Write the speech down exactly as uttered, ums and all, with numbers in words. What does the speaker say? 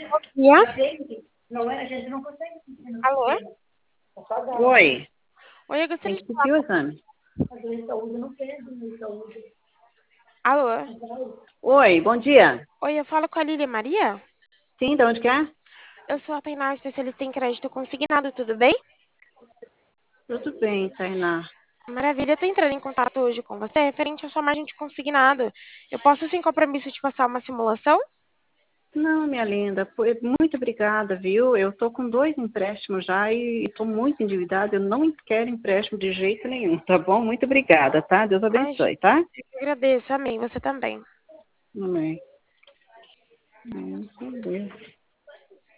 Dia. Não é? A gente não consegue. Alô? Oi, Oi, eu tem gostaria de que falar pedir o com... exame. Alô? Oi, bom dia. Oi, eu falo com a Lília Maria? Sim, de onde que é? Eu sou a Tainá, especialista em crédito consignado, tudo bem? Tudo bem, Tainá. Maravilha, eu tô entrando em contato hoje com você referente à sua margem de consignado. Eu posso, sem compromisso, te passar uma simulação? Não, minha linda, foi muito obrigada, viu? Eu tô com dois empréstimos já e estou muito endividada. Eu não quero empréstimo de jeito nenhum, tá bom? Muito obrigada, tá? Deus Imagina, abençoe, tá? eu que agradeço, amém, você também. Amém. Hum, meu Deus.